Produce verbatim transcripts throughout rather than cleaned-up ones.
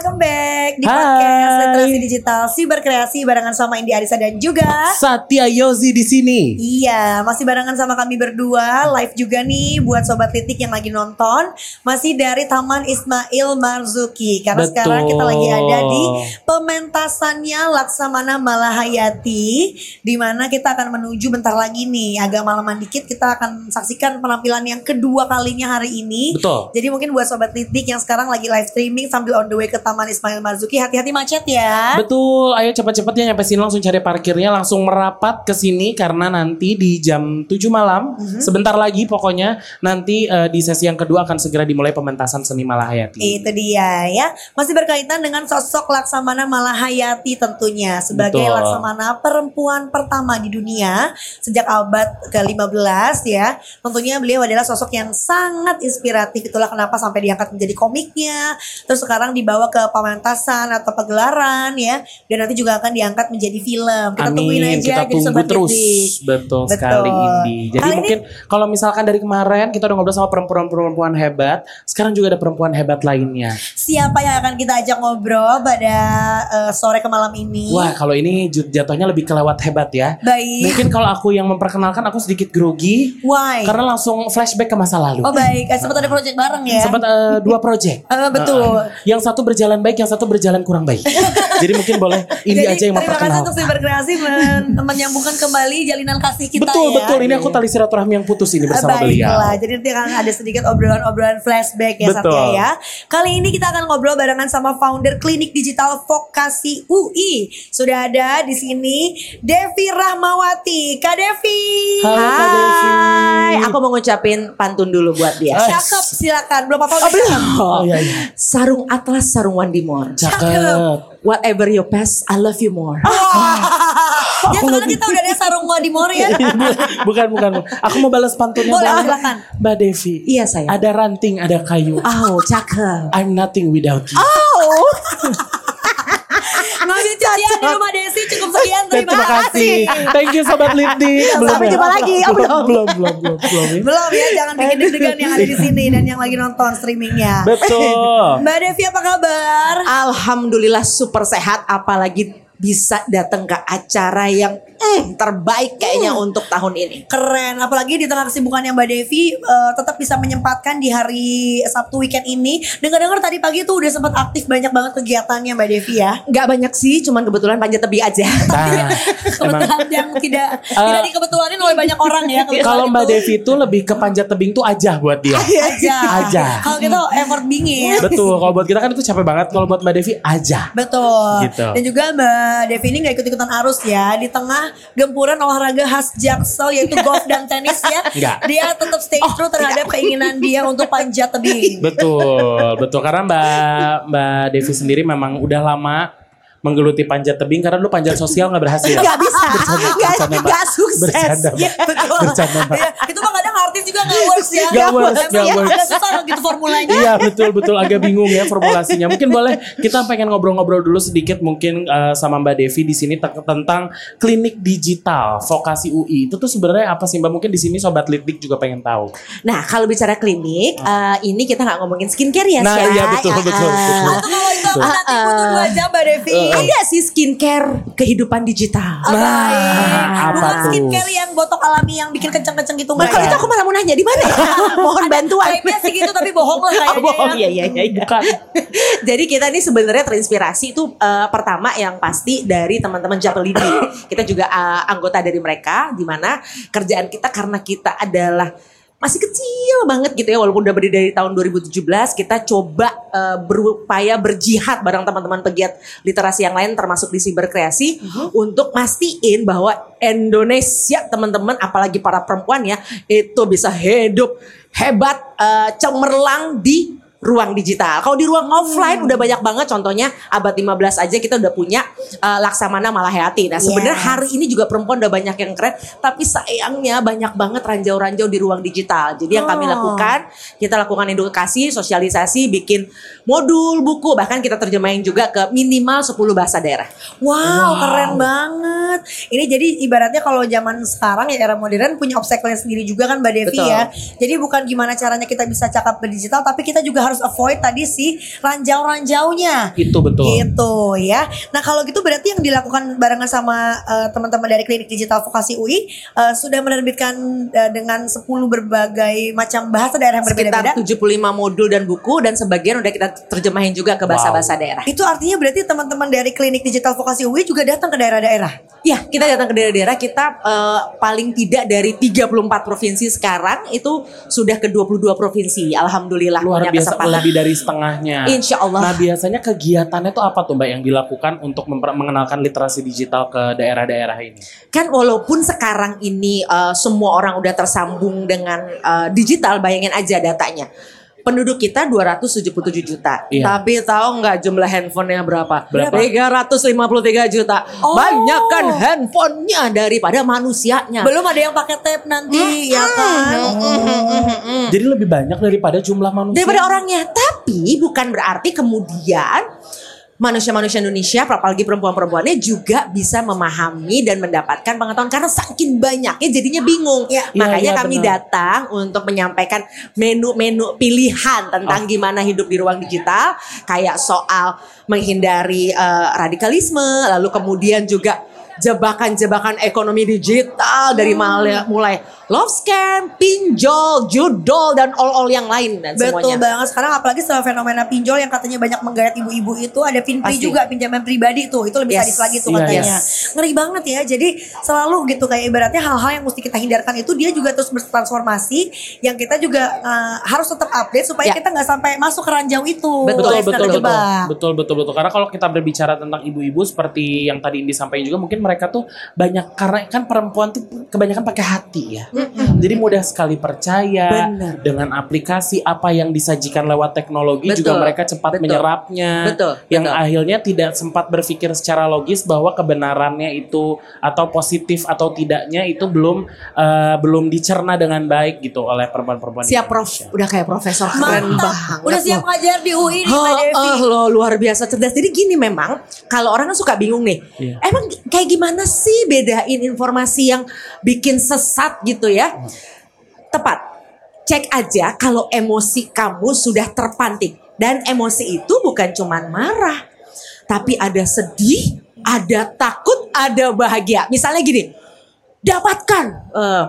welcome back di Hai. podcast Literasi Digital Siberkreasi barengan sama Indi Arisa dan juga Satya Yozi di sini. Iya, masih barengan sama kami berdua live juga nih buat Sobat Litik yang lagi nonton. Masih dari Taman Ismail Marzuki. Karena Betul. sekarang kita lagi ada di pementasannya Laksamana Malahayati, di mana kita akan menuju bentar lagi nih, agak malaman dikit kita akan saksikan penampilan yang kedua kalinya hari ini. Betul. Jadi mungkin buat Sobat Litik yang sekarang lagi live streaming sambil on the way ke Taman Ismail Marzuki, hati-hati macet ya. Betul, ayo cepat-cepat ya nyampe sini, langsung cari parkirnya, langsung merapat ke sini karena nanti di jam tujuh malam, Mm-hmm. sebentar lagi pokoknya nanti uh, di sesi yang kedua akan segera dimulai pementasan seni Malahayati. Itu dia ya. Masih berkaitan dengan sosok Laksamana Malahayati tentunya sebagai Betul. Laksamana perempuan pertama di dunia sejak abad ke lima belas ya. Tentunya beliau adalah sosok yang sangat inspiratif, itulah kenapa sampai diangkat menjadi komiknya. Terus sekarang dibawa ke pementasan atau pagelaran ya, dan nanti juga akan diangkat menjadi film. Kita Amin, tungguin aja kita jadi tunggu Sobat terus. Litik. Betul, Betul. sekali Indi. Jadi Kali mungkin kalau misalkan dari kemarin kita udah ngobrol sama perempuan-perempuan hebat, sekarang juga ada perempuan hebat lainnya. Siapa yang akan kita ajak ngobrol pada uh, sore ke malam ini? Wah, kalau ini jut- jatuhnya lebih kelewat hebat ya. Baik. Mungkin kalau aku yang memperkenalkan aku sedikit grogi Why? karena langsung flashback ke masa lalu. Oh baik, sempat ada project bareng ya? Sempat uh, dua project. Eh, betul. Uh, yang satu berjalan baik, yang satu berjalan kurang baik. Jadi mungkin boleh ini Jadi, aja yang terima kasih memperkenalkan. untuk Siberkreasi men- menyambungkan kembali jalinan kasih kita Betul, ya. betul. Ini aku tali silaturahmi yang putus ini bersama beliau. Baiklah, jadi nanti akan ada sedikit obrolan-obrolan flashback ya Betul. Satya ya. Kali ini kita akan ngobrol barengan sama founder Klinik Digital Vokasi U I. Sudah ada di sini Devi Rahmawati. Kak Devi. Halo Kak Devi. Hai, aku mau ngucapin pantun dulu buat dia. Hai. Cakep, silakan. Belum apa-apa. Oh, belum. Oh iya iya. Sarung atlas, sarung wandimor. Cakep. Whatever you pass, I love you more. Ya karena kita udah ada sarung Wadimor ya. bukan, bukan. Aku mau balas pantunnya. Boleh, Mbak. silakan. Mbak Devi. Iya, sayang. Ada ranting, ada kayu. Oh, cakep. I'm nothing without you. Oh, Ngambil cucian di rumah Desi cukup sekian. Dan Terima, terima kasih. Thank you Sobat Litik. Sampai ya? jumpa lagi. Oh, belum. belum, belum, belum, belum. ya. Belum ya, jangan bikin deg-degan yang ada di sini dan yang lagi nonton streamingnya. Betul. Mbak Devi apa kabar? Alhamdulillah super sehat, apalagi bisa datang ke acara yang mm, terbaik kayaknya untuk tahun ini. Keren, apalagi di tengah kesibukannya Mbak Devi eh, tetap bisa menyempatkan di hari Sabtu weekend ini. Dengar-dengar tadi pagi tuh udah sempat aktif banyak banget kegiatannya Mbak Devi ya. Gak banyak sih, cuman kebetulan panjat tebing aja. Nah, emang Kebetulan yang tidak tidak dikebetulanin oleh banyak orang ya. kebetulan kalau Mbak itu. Devi itu lebih ke panjat tebing tuh aja buat dia. aja. Aja. Kalau kita effort bingit. Betul. Kalau buat kita kan itu capek banget. Kalau buat Mbak Devi aja. Betul. Gitu. Dan juga Mbak Devi ini gak ikut-ikutan arus ya. Di tengah gempuran olahraga khas Jaksel yaitu golf dan tenis ya. Enggak. Dia tetap stay true terhadap keinginan dia untuk panjat tebing. Betul, betul. Karena Mbak Mbak Devi sendiri memang udah lama menggeluti panjat tebing karena dulu panjat sosial nggak berhasil. Gak bisa, Bercanda, gak, bercanda, Mbak. gak sukses. Bercanda, Mbak. Ya, betul. Bercanda, Mbak. Ya, itu mah kadang artis juga gak works ya. Gak works, Emang gak ya, works. agak susah gitu formulanya. Iya betul betul agak bingung ya formulasinya. Mungkin boleh kita pengen ngobrol-ngobrol dulu sedikit mungkin uh, sama Mbak Devi di sini te- tentang klinik digital vokasi U I. Itu tuh sebenarnya apa sih Mbak? Mungkin di sini Sobat Litik juga pengen tahu. Nah, kalau bicara klinik, eh, ini kita nggak ngomongin skincare ya, Nah, Syah. iya, betul, Ah, betul, ah. betul. Atau kalau itu Betul. nanti butuh dua jam Mbak Devi. Ada sih skincare kehidupan digital. Oh, Nah, baik. apa Bukan tuh? skincare yang botok alami yang bikin kenceng-kenceng gitu Nah, enggak kalau ya? itu aku malah mau nanya di mana ya? Mohon bantuan. Kayaknya sih gitu tapi bohong lah kayaknya. Oh, bohong. ya. Iya, iya, iya. Bukan. Jadi kita ini sebenarnya terinspirasi itu eh, pertama yang pasti dari teman-teman Japelini. Kita juga eh, anggota dari mereka, di mana kerjaan kita karena kita adalah masih kecil banget gitu ya, walaupun udah berdiri dari tahun dua ribu tujuh belas, kita coba eh, berupaya berjihad bareng teman-teman pegiat literasi yang lain termasuk di Siberkreasi untuk mastiin bahwa Indonesia teman-teman apalagi para perempuan ya itu bisa hidup hebat, eh, cemerlang di ruang digital. Kalau di ruang offline udah banyak banget, contohnya abad lima belas aja kita udah punya uh, Laksamana Malahayati. Nah sebenarnya Yes. hari ini juga perempuan udah banyak yang keren, tapi sayangnya banyak banget ranjau-ranjau di ruang digital. Jadi yang kami Oh. lakukan, kita lakukan edukasi, sosialisasi, bikin modul, buku, bahkan kita terjemahin juga ke minimal sepuluh bahasa daerah. Wow, Wow. keren banget. Ini jadi ibaratnya kalau zaman sekarang ya era modern punya obstacle sendiri juga kan Mbak Devi Betul. ya. Jadi bukan gimana caranya kita bisa cakap berdigital, tapi kita juga harus harus avoid tadi si ranjau-ranjaunya. Itu betul. Gitu ya. Nah kalau gitu berarti yang dilakukan barengan sama uh, teman-teman dari Klinik Digital Vokasi U I uh, sudah menerbitkan uh, dengan sepuluh berbagai macam bahasa daerah yang berbeda-beda. Sekitar tujuh puluh lima modul dan buku, dan sebagian udah kita terjemahin juga ke bahasa-bahasa daerah. Itu artinya berarti teman-teman dari Klinik Digital Vokasi U I juga datang ke daerah-daerah. Ya, kita datang ke daerah-daerah. Kita uh, paling tidak dari tiga puluh empat provinsi sekarang itu sudah ke dua puluh dua provinsi. Alhamdulillah Luar punya biasa, kesempatan. lebih dari setengahnya. Insya Allah. Nah biasanya kegiatannya tuh apa tuh Mbak yang dilakukan untuk memper- mengenalkan literasi digital ke daerah-daerah ini? Kan walaupun sekarang ini uh, semua orang udah tersambung dengan uh, digital, bayangin aja datanya. Penduduk kita dua ratus tujuh puluh tujuh juta. Iya. Tapi tahu nggak jumlah handphonenya berapa? Berapa? tiga ratus lima puluh tiga juta. Oh. Banyak kan handphonenya daripada manusianya. Belum ada yang pakai tape nanti ya kan. Oh. Jadi lebih banyak daripada jumlah manusia. Daripada orangnya. Tapi bukan berarti kemudian manusia-manusia Indonesia, apalagi perempuan-perempuannya juga bisa memahami dan mendapatkan pengetahuan karena saking banyaknya jadinya bingung. Ya. Makanya Ya, ya, kami benar. datang untuk menyampaikan menu-menu pilihan tentang gimana hidup di ruang digital, kayak soal menghindari eh, radikalisme, lalu kemudian juga jebakan-jebakan ekonomi digital dari mulai, mulai love scam, pinjol, judol, dan all-all yang lain dan Betul semuanya. banget. Sekarang apalagi setelah fenomena pinjol yang katanya banyak menggayat ibu-ibu itu, ada pinpri Pasti. juga, pinjaman pribadi tuh. Itu lebih Yes. sadis lagi tuh Iya, katanya. yes. Ngeri banget ya. Jadi selalu gitu kayak ibaratnya hal-hal yang mesti kita hindarkan itu dia juga terus bertransformasi, yang kita juga uh, harus tetap update supaya Ya. kita nggak sampai masuk ke ranjau itu. Betul, Alias betul kena betul terjebak. betul betul betul karena kalau kita berbicara tentang ibu-ibu seperti yang tadi Indi sampaikan juga, mungkin mereka tuh banyak, karena kan perempuan tuh kebanyakan pakai hati ya. Jadi mudah sekali percaya Benar. dengan aplikasi apa yang disajikan lewat teknologi. Betul. Juga mereka cepat Betul. menyerapnya. Betul. Yang Betul. akhirnya tidak sempat berpikir secara logis bahwa kebenarannya itu atau positif atau tidaknya itu belum eh, belum dicerna dengan baik gitu oleh perempuan-perempuan. Siap di Prof, Indonesia. udah kayak profesor keren Mantap. banget. Udah siap loh. ngajar di U I nih Mbak Oh, Devi. oh, lo luar biasa cerdas. Jadi gini, memang kalau orang kan suka bingung nih. Iya. Emang kayak gimana sih bedain informasi yang bikin sesat gitu ya? Tepat. Cek aja kalau emosi kamu sudah terpantik. Dan emosi itu bukan cuman marah, tapi ada sedih, ada takut, ada bahagia. Misalnya gini, dapatkan eh,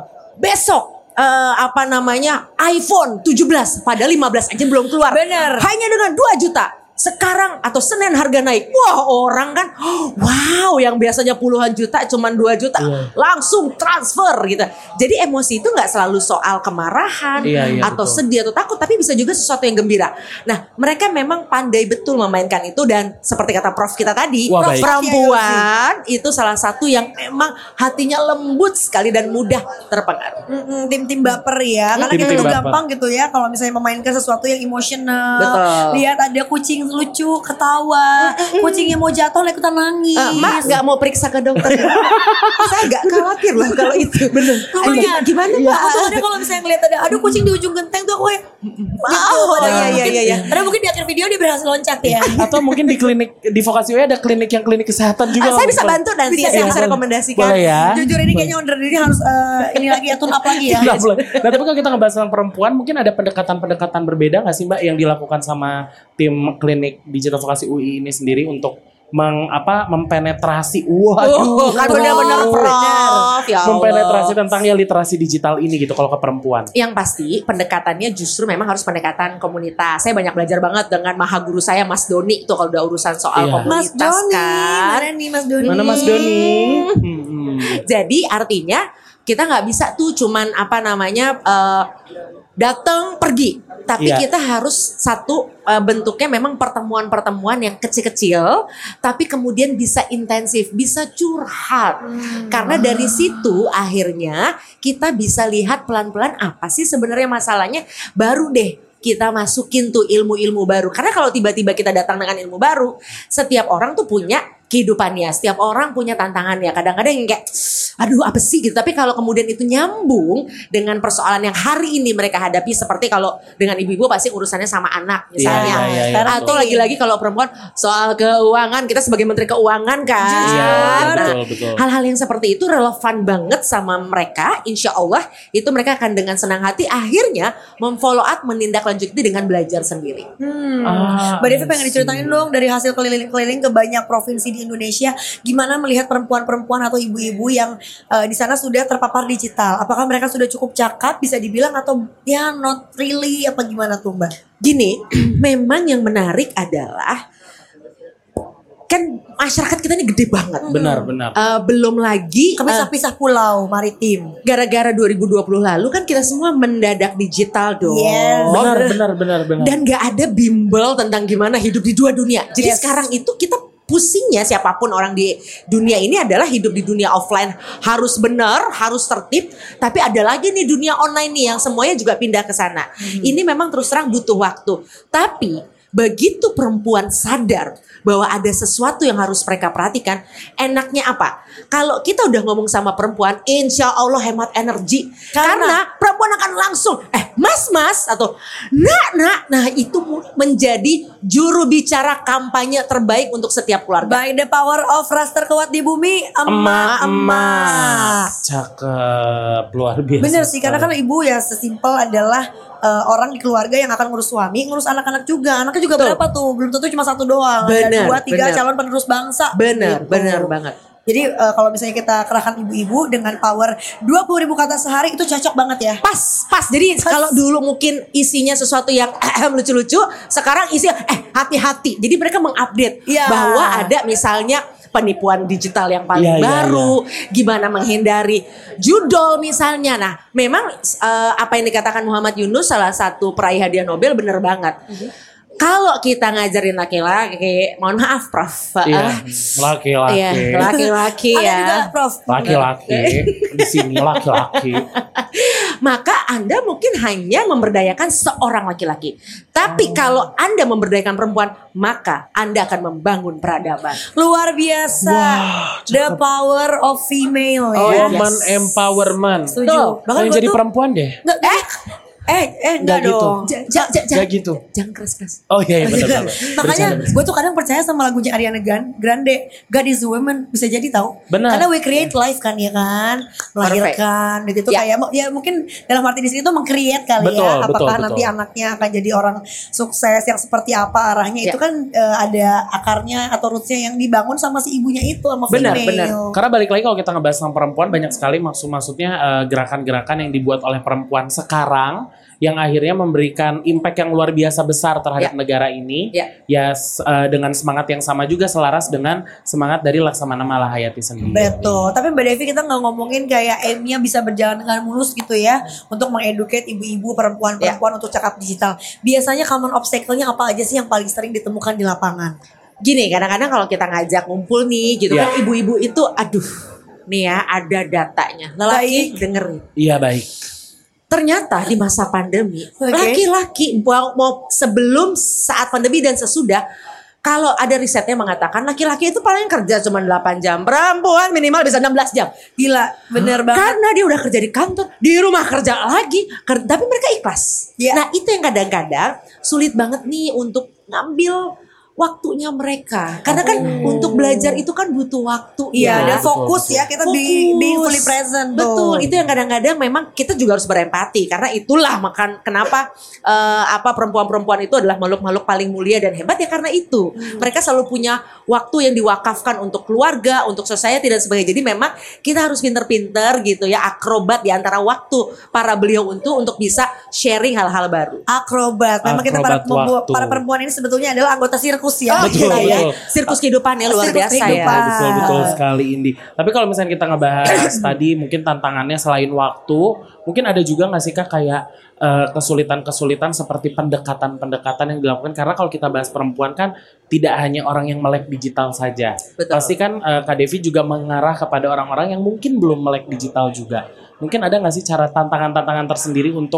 besok eh, apa namanya iPhone tujuh belas, padahal lima belas aja belum keluar. Bener. Hanya dengan dua juta. Sekarang atau Senin harga naik. Wah, orang kan wow, yang biasanya puluhan juta cuman dua juta Iya. langsung transfer gitu. Jadi emosi itu nggak selalu soal kemarahan Iya, iya, atau betul. sedih atau takut, tapi bisa juga sesuatu yang gembira. Nah, mereka memang pandai betul memainkan itu, dan seperti kata Prof kita tadi, Wah, Prof, baik. perempuan itu salah satu yang memang hatinya lembut sekali dan mudah terpengaruh. Mm-mm, tim-tim baper ya. Karena Tim-tim kita tuh baper. gampang gitu ya kalau misalnya memainkan sesuatu yang emosional. Betul. Lihat ada kucing lucu ketawa, kucingnya mau jatuh lah ikutan nangis. Eh, Mak nggak mau periksa ke dokter. Saya nggak khawatir loh kalau itu. Bener. Lumayan. Gimana Aku Pak? tuh ada kalau misalnya ngeliat ada aduh kucing di ujung genteng tuh aku kayak gitu. Oh, Padahal iya, iya, mungkin- iya, iya. Padahal mungkin di akhir video dia berhasil loncat ya. Atau mungkin di klinik di Vokasi U I ada klinik yang klinik kesehatan juga. Ah, saya bisa bantu nanti, Bisa, saya ya. bisa rekomendasikan. Boleh ya. Jujur ini kayaknya under diri harus eh, ini lagi ya tune up lagi ya. Nggak boleh. Nah tapi kalau kita ngebahas tentang perempuan, mungkin ada pendekatan-pendekatan berbeda nggak sih Mbak yang dilakukan sama tim klinik digital vokasi U I ini sendiri untuk meng, apa, mempenetrasi, waduh, Oh, kan benar-benar Prof. Ya Allah. mempenetrasi tentang ya literasi digital ini gitu kalau ke perempuan. Yang pasti pendekatannya justru memang harus pendekatan komunitas. Saya banyak belajar banget dengan maha guru saya Mas Doni itu kalau udah urusan soal Iya. komunitas Mas Doni, kan. mana nih Mas Doni? Mana Mas Doni? Hmm. Jadi artinya kita nggak bisa tuh cuman apa namanya eh, datang pergi, tapi Iya. kita harus satu eh, bentuknya memang pertemuan-pertemuan yang kecil-kecil, tapi kemudian bisa intensif, bisa curhat. Karena dari situ akhirnya kita bisa lihat pelan-pelan apa sih sebenarnya masalahnya, baru deh kita masukin tuh ilmu-ilmu baru. Karena kalau tiba-tiba kita datang dengan ilmu baru, setiap orang tuh punya kehidupannya. Setiap orang punya tantangannya. Kadang-kadang yang kayak aduh apa sih gitu. Tapi kalau kemudian itu nyambung dengan persoalan yang hari ini mereka hadapi, seperti kalau dengan ibu-ibu pasti urusannya sama anak misalnya. Iya, iya, iya, Atau lagi-lagi kalau perempuan soal keuangan, kita sebagai menteri keuangan kan. Iya, Nah, betul, betul. hal-hal yang seperti itu relevan banget sama mereka. Insya Allah itu mereka akan dengan senang hati akhirnya memfollow up, menindaklanjuti dengan belajar sendiri. Hmm. Ah, Mbak Devi pengen I see. diceritain dong dari hasil keliling-keliling ke banyak provinsi di Indonesia, gimana melihat perempuan-perempuan atau ibu-ibu yang uh, di sana sudah terpapar digital? Apakah mereka sudah cukup cakap bisa dibilang atau ya not really, apa gimana tuh Mbak? Gini, memang yang menarik adalah kan masyarakat kita ini gede banget. Benar, benar. Eh, belum lagi Kami eh, pisah pulau maritim. gara-gara dua ribu dua puluh lalu kan kita semua mendadak digital dong. Yes. Benar, benar, benar, benar. Dan gak ada bimbel tentang gimana hidup di dua dunia. Jadi Yes. sekarang itu kita pusingnya siapapun orang di dunia ini adalah hidup di dunia offline harus benar, harus tertib. Tapi ada lagi nih dunia online nih yang semuanya juga pindah ke sana. Ini memang terus terang butuh waktu. Tapi begitu perempuan sadar bahwa ada sesuatu yang harus mereka perhatikan, enaknya apa? Kalau kita udah ngomong sama perempuan, insya Allah hemat energi. Karena- Karena perempuan akan langsung, eh mas mas atau nak nak. Nah itu menjadi juru bicara kampanye terbaik untuk setiap keluarga. By the power of ras terkuat di bumi, emak-emak. Cakep, luar biasa. Bener sih, karena kan ibu ya sesimpel adalah uh, orang di keluarga yang akan ngurus suami, ngurus anak-anak juga. Anaknya juga Betul. berapa tuh? Belum tentu cuma satu doang. Ada Bener, dua, tiga bener. calon penerus bangsa. Benar, Gitu. benar banget. Jadi uh, kalau misalnya kita kerahkan ibu-ibu dengan power dua puluh ribu kata sehari itu cocok banget ya. Pas, pas. Jadi kalau dulu mungkin isinya sesuatu yang lucu-lucu, sekarang isinya eh hati-hati. Jadi mereka mengupdate Iya. bahwa ada misalnya penipuan digital yang paling Iya, iya, baru, gimana menghindari judol misalnya. Nah, memang eh, apa yang dikatakan Muhammad Yunus, salah satu peraih hadiah Nobel, bener banget. Kalau kita ngajarin laki-laki, mohon maaf Prof. Iya, laki-laki. Iya, laki-laki Ada ya. juga Prof. Laki-laki. Di sini laki-laki. Maka Anda mungkin hanya memberdayakan seorang laki-laki. Tapi kalau Anda memberdayakan perempuan, maka Anda akan membangun peradaban. Luar biasa. Wah, The power of female Oh, ya. yes. Woman empowerment. Setuju. Tuh, Bahkan Yang gua jadi tuh- perempuan deh. Nggak, eh, eh, eh, enggak Nggak gitu. dong. Ja- ja- ja- Gak gitu. Jangan keras-keras. Oh iya, iya benar. Makanya gue tuh kadang percaya sama lagunya Ariana Gan- Grande, God is a woman, bisa jadi tahu. Benar. Karena we create life kan ya kan, melahirkan. Dan itu Ya. kayak ya mungkin dalam arti di sini tuh meng-create kali Betul, ya. betul, Apakah betul. nanti anaknya akan jadi orang sukses yang seperti apa arahnya Ya. itu kan eh, ada akarnya atau rootsnya yang dibangun sama si ibunya itu sama Benar, female. benar. Karena balik lagi kalau kita ngebahas tentang perempuan, banyak sekali maksud-maksudnya eh, gerakan-gerakan yang dibuat oleh perempuan sekarang yang akhirnya memberikan impact yang luar biasa besar terhadap Ya. negara ini. Ya. Ya s- eh, dengan semangat yang sama juga selaras dengan semangat dari Laksamana Malahayati sendiri. Betul, tapi Mbak Devi kita nggak ngomongin kayak aimnya bisa berjalan dengan mulus gitu ya untuk mengeduket ibu-ibu perempuan-perempuan untuk cakap digital. Biasanya common obstacle-nya apa aja sih yang paling sering ditemukan di lapangan? Gini, kadang-kadang kalau kita ngajak ngumpul nih gitu Ya. kan, ibu-ibu itu aduh nih ya ada datanya. Lelaki Baik. dengerin. Iya baik. Ternyata di masa pandemi, Oke. laki-laki mau, mau sebelum, saat pandemi dan sesudah, kalau ada risetnya mengatakan laki-laki itu paling kerja cuma delapan jam, perempuan minimal bisa enam belas jam. Gila, bener banget. Karena dia udah kerja di kantor, di rumah kerja lagi, ker- tapi mereka ikhlas. Iya. Nah itu yang kadang-kadang sulit banget nih untuk ngambil waktunya mereka. Karena kan untuk belajar itu kan butuh waktu. Iya, ya. dan betul, fokus betul. ya kita be- being fully present tuh. Betul, itu yang kadang-kadang memang kita juga harus berempati karena itulah makan kenapa eh, apa perempuan-perempuan itu adalah makhluk-makhluk paling mulia dan hebat ya karena itu. Mereka selalu punya waktu yang diwakafkan untuk keluarga, untuk society dan sebagainya. Jadi memang kita harus pinter-pinter gitu ya, akrobat di antara waktu para beliau untuk untuk bisa sharing hal-hal baru. Akrobat. Memang kita para, Akrobat waktu. para perempuan ini sebetulnya adalah anggota sirkus ya. Betul, Kita ya. betul. Sirkus kehidupannya luar Sirkus biasa kehidupan. ya. Betul betul sekali Indi. Tapi kalau misalnya kita ngebahas tadi mungkin tantangannya selain waktu, mungkin ada juga nggak sih Kak kayak eh, kesulitan-kesulitan seperti pendekatan-pendekatan yang dilakukan karena kalau kita bahas perempuan kan tidak hanya orang yang melek digital saja. Betul. Pasti kan eh, Kak Devi juga mengarah kepada orang-orang yang mungkin belum melek digital juga. Mungkin ada nggak sih cara tantangan-tantangan tersendiri untuk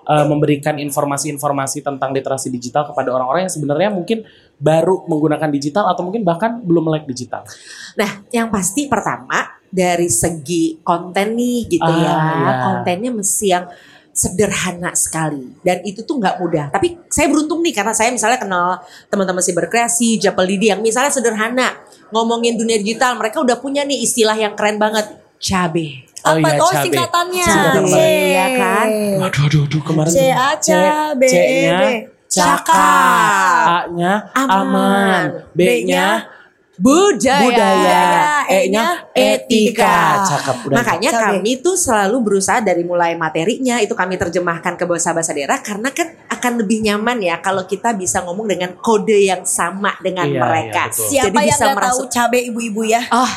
uh, memberikan informasi-informasi tentang literasi digital kepada orang-orang yang sebenarnya mungkin baru menggunakan digital atau mungkin bahkan belum melek digital? Nah, yang pasti pertama dari segi konten nih gitu Ah, ya, iya. kontennya mesti yang sederhana sekali dan itu tuh nggak mudah. Tapi saya beruntung nih karena saya misalnya kenal teman-teman Siberkreasi, Japelidi yang misalnya sederhana ngomongin dunia digital, mereka udah punya nih istilah yang keren banget, cabe. Oh Apa iya, tuh cabe. singkatannya? Singkatan C. banget. Iya kan? Waduh, aduh, aduh, kemarin C A C B E C-nya B. cakap, A-nya Aman. aman, B-nya budaya, budaya, E-nya E-nya etika. Cakep, udah. Makanya Cabe. kami tuh selalu berusaha dari mulai materinya itu kami terjemahkan ke bahasa-bahasa daerah karena kan akan lebih nyaman ya kalau kita bisa ngomong dengan kode yang sama dengan Iya, mereka. iya, betul. Siapa Jadi yang bisa gak tahu merasuk. cabe ibu-ibu ya? Oh,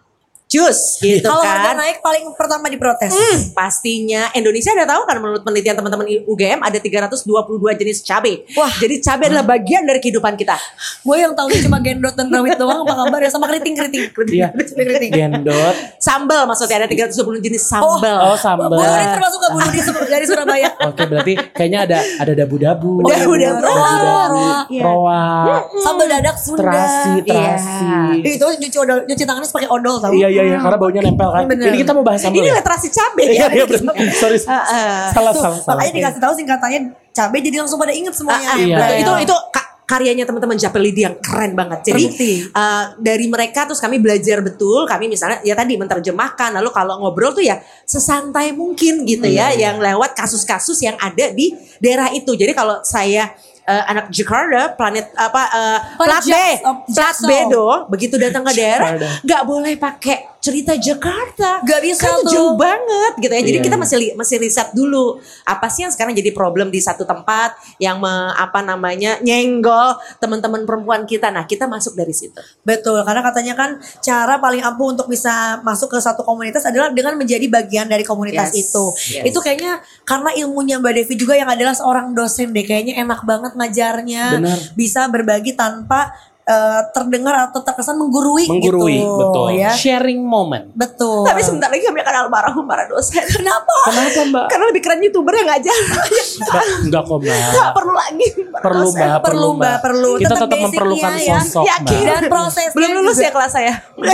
cus gitu Kalau harga kan. naik paling pertama diprotes. Hmm, pastinya Indonesia ada tahu kan menurut penelitian teman-teman U G M ada tiga ratus dua puluh dua jenis cabai. Wah. Jadi cabai adalah bagian dari kehidupan kita. Gue yang tahunya cuma gendot dan rawit doang, apa kabar ya, sama keriting-keriting. Iya. Cabe keriting. Gendot. Sambal maksudnya ada tiga ratus dua puluh jenis sambal. Oh, sambal. Gue ini termasuk gak bunuh di dari Surabaya. Oke, berarti kayaknya ada ada dabu-dabu, Dabu-dabu. Roa. Iya. roa, Sambal dadak Sunda. terasi, terasi. Ih, itu nyuci odol, nyuci tangannya pakai odol tau. Iya, iya, iya, karena baunya nempel kan. Bener. Ini kita mau bahas sambal Ini ya? literasi cabai Iya, ya. iya, bener. Sorry, salah, Tuh, salah, salah. makanya dikasih tahu singkatannya cabe jadi langsung pada inget semuanya. Ah, ah, Iya. betul. Itu itu ka- karyanya teman-teman Japelidi yang keren banget. Jadi Terbukti. uh, dari mereka terus kami belajar betul. Kami misalnya ya tadi menerjemahkan. Lalu kalau ngobrol tuh ya sesantai mungkin gitu ya, yang lewat kasus-kasus yang ada di daerah itu. Jadi kalau saya uh, anak Jakarta, planet apa uh, plat B, Jak- oh, plat B Jaksel. do, begitu datang ke daerah Jakarta. nggak boleh pakai cerita Jakarta. Gak bisa Kan itu tuh. jauh banget gitu ya. Jadi Iya, kita iya. masih li- masih riset dulu apa sih yang sekarang jadi problem di satu tempat yang me- apa namanya nyenggol teman-teman perempuan kita. Nah, kita masuk dari situ. Betul, karena katanya kan cara paling ampuh untuk bisa masuk ke satu komunitas adalah dengan menjadi bagian dari komunitas Yes, itu. yes. Itu kayaknya karena ilmunya Mbak Devi juga yang adalah seorang dosen deh, kayaknya enak banget ngajarnya, Benar. bisa berbagi tanpa eh, terdengar atau terkesan menggurui, Menggurui, gitu. betul. Ya. Sharing moment. Betul. Tapi sebentar lagi kami akan almarhum para dosen. Kenapa? Kenapa, Mbak? Karena lebih keren YouTuber yang ngajar. Mbak, enggak kok, Mbak. Nggak perlu lagi para Perlu, dosen. Mbak, perlu, Perlu, Mbak, perlu. Kita Tetap tetap basicnya memerlukan ya. sosok, Yakin. Mbak. Dan prosesnya Belum lulus juga. ya kelas saya.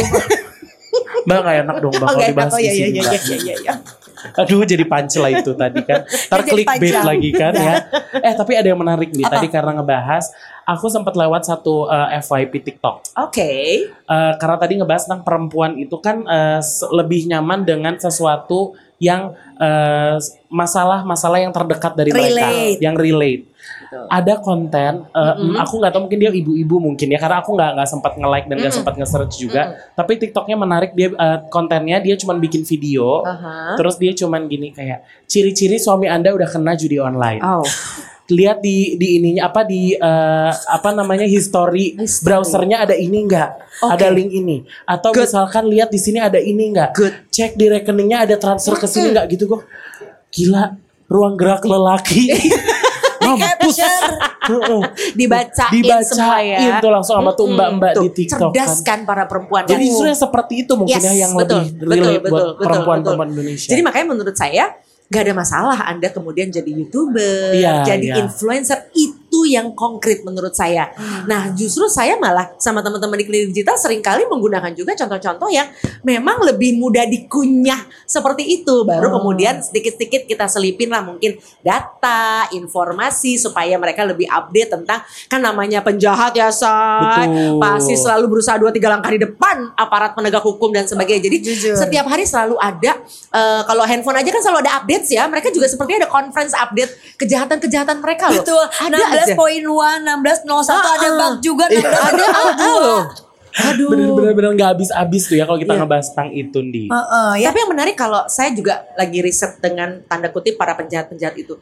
Mbak gak enak dong bakal Oh, nggak enak. dibahas Oh, di iya, iya, sini, iya, Mbak. iya, iya, iya. Aduh, jadi punch lah itu tadi kan. Ntar Jadi clickbait panjang. lagi kan ya. Eh tapi ada yang menarik nih. Apa? Tadi karena ngebahas, aku sempat lewat satu eh, F Y P TikTok. Oke. Eh, karena tadi ngebahas tentang perempuan itu kan eh, se- lebih nyaman dengan sesuatu yang eh, masalah-masalah yang terdekat dari mereka, Relate. yang relate. Ada konten, eh, Mm-mm. aku nggak tahu mungkin dia ibu-ibu mungkin ya, karena aku nggak nggak sempat nge-like dan nggak Mm-mm. sempat nge-search juga. Tapi TikToknya menarik, dia eh, kontennya dia cuman bikin video, Aha. terus dia cuman gini kayak ciri-ciri suami Anda udah kena judi online. Oh. Lihat di di ininya apa di eh, apa namanya history, History. browsernya ada ini enggak? Oke. Ada link ini. Atau Good. misalkan lihat di sini ada ini enggak? Good. Cek di rekeningnya ada transfer ke sini enggak gitu kok. Gila, ruang gerak lelaki. Mampus. Heeh. Dibacain, semua ya. Dibacain tuh langsung sama tuh mbak-mbak Tuh, di TikTok cerdas kan. kan para perempuan. Jadi kan? justru yang seperti itu mungkin Yes, ya yang betul, lebih betul, relate betul, buat betul, perempuan-perempuan betul. Indonesia. Jadi makanya menurut saya gak ada masalah Anda kemudian jadi YouTuber, Iya, jadi iya. influencer, itu yang konkret menurut saya. Nah justru saya malah sama teman-teman di klinik digital seringkali menggunakan juga contoh-contoh yang memang lebih mudah dikunyah seperti itu. Baru Hmm. kemudian sedikit-sedikit kita selipin lah mungkin data, informasi supaya mereka lebih update tentang kan namanya penjahat ya say. Betul. Pasti selalu berusaha dua tiga langkah di depan aparat penegak hukum dan sebagainya. Jadi Jujur. setiap hari selalu ada eh, kalau handphone aja kan selalu ada updates ya. Mereka juga sepertinya ada conference update kejahatan-kejahatan mereka loh. Betul. Ada enam belas aja. poin satu, enam belas nol satu Ah, ada ah. bug juga. Eh, enam belas Ada nol dua. Aduh. Bener-bener nggak habis-habis tuh ya kalau kita Iya. ngebahas tentang itu di. Heeh, ya. Tapi yang menarik kalau saya juga lagi riset dengan tanda kutip para penjahat-penjahat itu.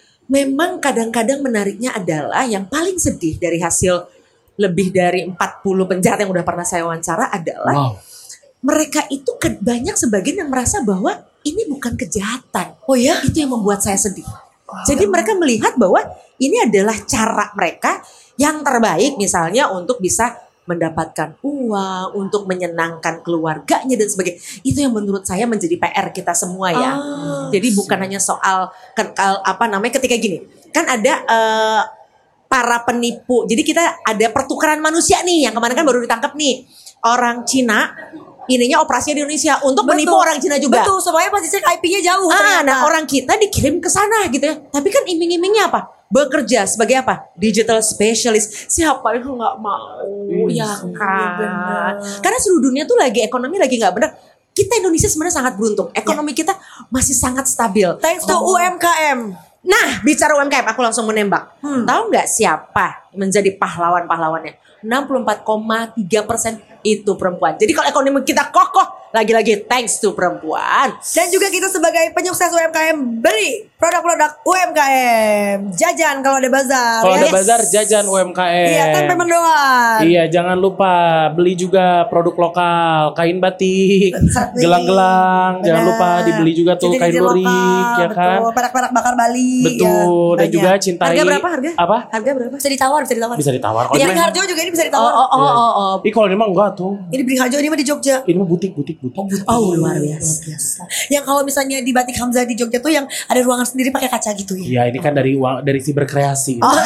Memang kadang-kadang menariknya adalah yang paling sedih dari hasil lebih dari empat puluh penjahat yang udah pernah saya wawancara adalah Wow. mereka itu ke- banyak sebagian yang merasa bahwa ini bukan kejahatan. Oh ya? Itu yang membuat saya sedih. Jadi mereka melihat bahwa ini adalah cara mereka yang terbaik misalnya untuk bisa mendapatkan uang, untuk menyenangkan keluarganya dan sebagainya. Itu yang menurut saya menjadi P R kita semua ya. Ah, Jadi bukan hanya soal ke- ke- apa namanya ketika gini, kan ada eh, para penipu. Jadi kita ada pertukaran manusia nih yang kemarin kan baru ditangkap nih orang Cina. Ininya operasinya di Indonesia untuk Betul. menipu orang Cina juga. Betul, supaya pasti cek I P-nya jauh. Ah, ternyata. nah orang kita dikirim ke sana gitu ya. Tapi kan iming-imingnya apa? Bekerja sebagai apa? Digital specialist. Siapa yang nggak mau? Hmm. Ya Iya, kan. benar. Karena seluruh dunia tuh lagi ekonomi lagi nggak benar. Kita Indonesia sebenarnya sangat beruntung. Ekonomi kita masih sangat stabil. Thanks to U M K M. Nah, bicara U M K M, aku langsung menembak. Hmm. Tahu nggak siapa menjadi pahlawan-pahlawannya? enam puluh empat koma tiga persen itu perempuan. Jadi kalau ekonomi kita kokoh, lagi-lagi thanks to perempuan. Dan juga kita sebagai penyukses U M K M beri produk-produk U M K M. Jajan kalau ada bazar. Kalau ya. ada Yes. bazar jajan U M K M. Iya, tempe mendoan. Iya, jangan lupa beli juga produk lokal, kain batik, Saat- gelang-gelang, jangan Benar. lupa dibeli juga tuh kain Cincin-cincin lurik, lokal, ya kan? Betul, perak-perak bakar Bali. Betul, ya, dan banyak. juga cintai Harga berapa harga? Apa? Harga berapa? Bisa ditawar, bisa ditawar. Bisa ditawar. Di Kalau Bring ini- Harjo juga ini bisa Oh, ditawar. oh, oh, oh, oh. Ih, kalau ini mah enggak tuh. Ini Bring Harjo, ini mah di Jogja. Ini mah butik, butik, butik. Oh, luar biasa. biasa. Yang kalau misalnya di Batik Hamzah di Jogja tuh yang ada ruangan sendiri pakai kaca gitu ya. Iya, ini kan dari uang dari si berkreasi. Oh,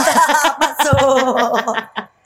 masuk.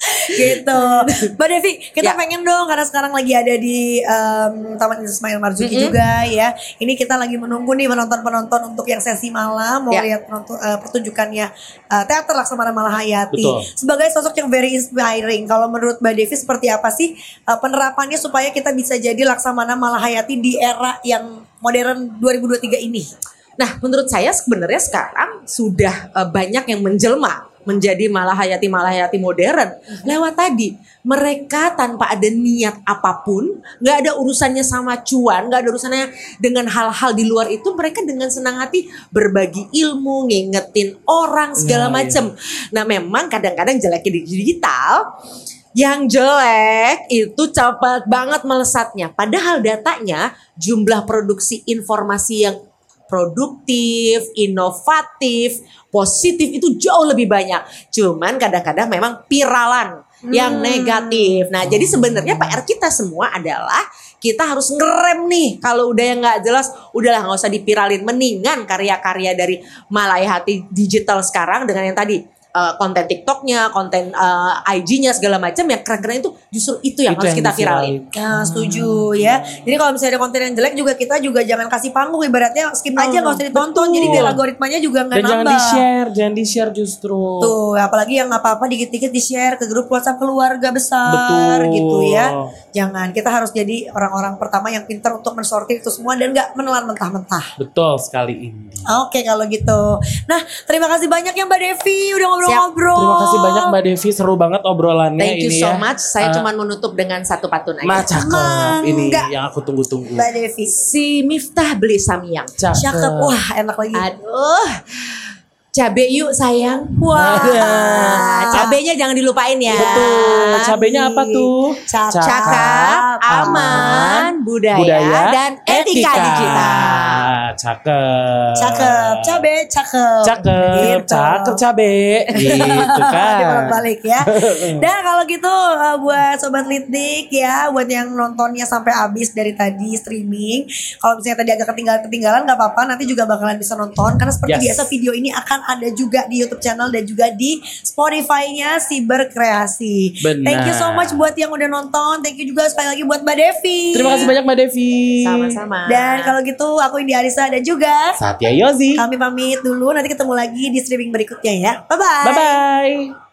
Gitu. Mbak Devi, kita Ya. pengen dong karena sekarang lagi ada di em, Taman Ismail Marzuki Mm-mm. juga ya. Ini kita lagi menunggu nih penonton-penonton untuk yang sesi malam mau Ya. lihat penonton, eh, pertunjukannya eh, teater Laksamana Malahayati. Betul. Sebagai sosok yang very inspiring, kalau menurut Mbak Devi seperti apa sih eh, penerapannya supaya kita bisa jadi Laksamana Malahayati di era yang modern dua ribu dua puluh tiga ini? Nah, menurut saya sebenarnya sekarang sudah eh, banyak yang menjelma menjadi Malahayati-Malahayati modern lewat tadi. Mereka tanpa ada niat apapun, nggak ada urusannya sama cuan, nggak ada urusannya dengan hal-hal di luar itu. Mereka dengan senang hati berbagi ilmu, ngingetin orang segala Nah, macam. Nah, memang kadang-kadang jeleknya di digital. Yang jelek itu cepat banget melesatnya. Padahal datanya jumlah produksi informasi yang produktif, inovatif, positif itu jauh lebih banyak. Cuman kadang-kadang memang viralan yang negatif. Nah, jadi sebenarnya P R kita semua adalah kita harus ngerem nih. Kalau udah yang nggak jelas, udahlah nggak usah dipiralin. Mendingan karya-karya dari Malahayati digital sekarang dengan yang tadi. Uh, konten TikToknya, konten uh, I G-nya segala macam yang keren-keren itu justru itu yang Itu harus yang kita diviralin. viralin. Nah, setuju ya. Jadi kalau misalnya ada konten yang jelek juga kita juga jangan kasih panggung, ibaratnya skip aja nggak usah ditonton. Betul. Jadi biar algoritmanya juga nggak Dan nambah. jangan di-share, jangan di-share justru. Tuh, apalagi yang apa-apa dikit-dikit di-share ke grup WhatsApp keluarga besar Betul. gitu ya. Jangan, kita harus jadi orang-orang pertama yang pintar untuk mensortir itu semua dan nggak menelan mentah-mentah. Betul sekali ini. Oke kalau gitu. Nah, terima kasih banyak ya Mbak Devi udah ngobrol-ngobrol. Terima kasih banyak Mbak Devi, seru banget obrolannya Thank you ini so ya. much. Saya Eh, cuma menutup dengan satu patun aja. Ma cakep ini Mangga. yang aku tunggu-tunggu. Mbak Devi. Si Miftah beli Samyang. Cakep. Cakep. Wah, enak lagi. Aduh. Cabe yuk sayang. Wah. Nah, cabenya jangan dilupain ya. Betul. Cabenya apa tuh? Cakep. Cakap, aman, budaya, budaya, dan etika, digital. Cakep. Cakep. Cabe, cakep. Cakep, Gitu. cakep cabe. Gitu kan. balik ya. Dan kalau gitu uh, buat sobat Litdik ya, buat yang nontonnya sampai habis dari tadi streaming, kalau misalnya tadi agak ketinggalan-ketinggalan nggak apa-apa, nanti juga bakalan bisa nonton karena seperti Yes. biasa video ini akan ada juga di YouTube channel dan juga di Spotify-nya Si Berkreasi. Benar. Thank you so much buat yang udah nonton. Thank you juga sekali lagi buat Mbak Devi. Terima kasih banyak Mbak Devi. Sama-sama. Dan kalau gitu aku Indi Arisa dan juga Satya Yozi. kami pamit dulu. Nanti ketemu lagi di streaming berikutnya ya. Bye bye. Bye bye.